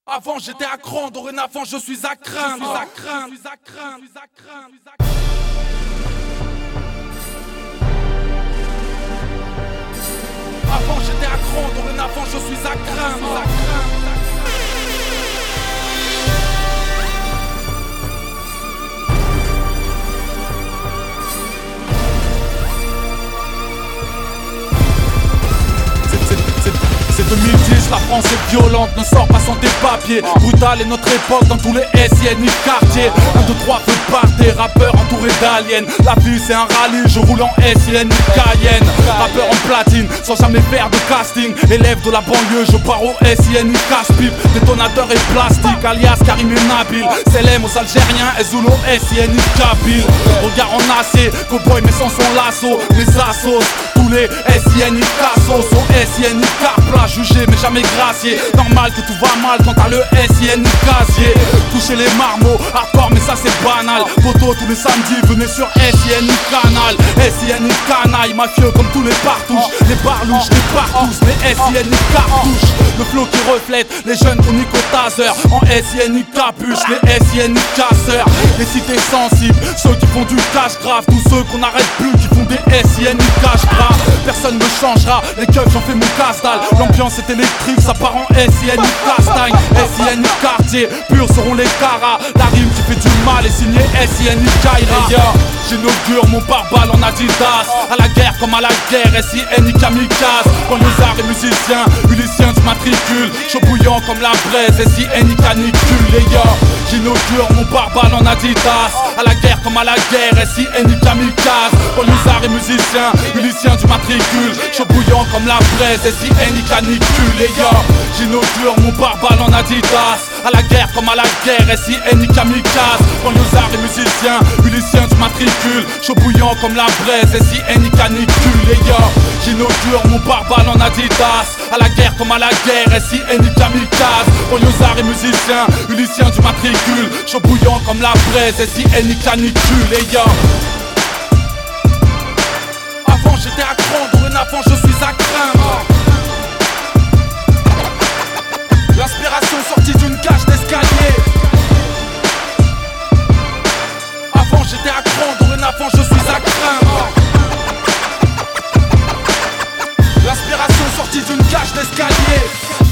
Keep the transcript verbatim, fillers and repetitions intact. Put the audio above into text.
Avant j'étais à cran, dorénavant je suis à craindre. Je suis à craindre, je suis à craindre, je suis à craindre, je suis à craindre. Avant j'étais à cran, dorénavant je suis à craindre. C'est deux mille dix, la France est violente, ne sort pas sans tes papiers. Brutal est notre époque dans tous les S I N I quartiers. Un, deux, trois, feu de part, des rappeurs entourés d'aliens. La vie c'est un rallye, je roule en S I N I Cayenne. Rappeur en platine, sans jamais faire de casting. Élève de la banlieue, je pars au S I N I casse-pipe. Détonateur et plastique, alias Karim et Nabil. Célèbre aux Algériens, et Zoulo S I N I Kabyle. Regard en acier, cowboy mais sans son lasso. Les assos, tous les S I N I cassos. Au S I N I Carpla, jugé mais jamais gracié. Normal que tout va mal quand t'as le S I N I casier. Toucher les marmots, hardcore mais ça c'est banal. Photo tous les samedis, venez sur S I N I Canal. S I N I canaille, mafieux comme tous les partouches. Les barlouches, les partous, les S I N I cartouches. Le flow qui reflète les jeunes chroniques au taser. En S I N I capuche, les S I N I casseurs. Les cités sensibles, ceux qui font du cash grave. Tous ceux qu'on n'arrête plus, qui font des S I N I cash grave. Personne ne changera, les keufs j'en fais mon casse-dalle. L'ambiance est électrique, ça part en S I N I castagne. S I N I quartier, purs seront les caras. La rime qui fait du mal est signée S I N I Kaira. Yeah. J'inaugure mon pare-balles en Adidas. À la guerre comme à la guerre, S I N I kamikaze. Quand les arts et musiciens, Ulyssien du matricule. Chaud bouillant comme la braise, S I N I canicule. Les gars, j'inaugure mon pare-balles en Adidas. À la guerre comme à la guerre, S I N I kamikaze. Quand les arts et musiciens, Ulyssien du matricule. Chaud bouillant comme la braise, S I N I canicule. Les gars, j'inaugure mon pare-balles en Adidas. À la guerre comme à la guerre, S I N I kamikaze. Quand les arts et musiciens, Ulyssien du matricule. Chaud bouillant comme la braise, S I N I canicule. Les gars, j'inaugure mon pare-balles en Adidas. À la guerre comme à la guerre, S I N I kamikaze. Quand les arts et musiciens, Ulyssien du matricule. Chaud bouillant comme la braise, S I N I canicule. Les gars, avant j'étais à cran, dorénavant je suis à craindre. L'inspiration sortie d'une cage d'escalier. Avant j'étais à cran, dorénavant je suis à craindre. L'inspiration sortie d'une cage d'escalier.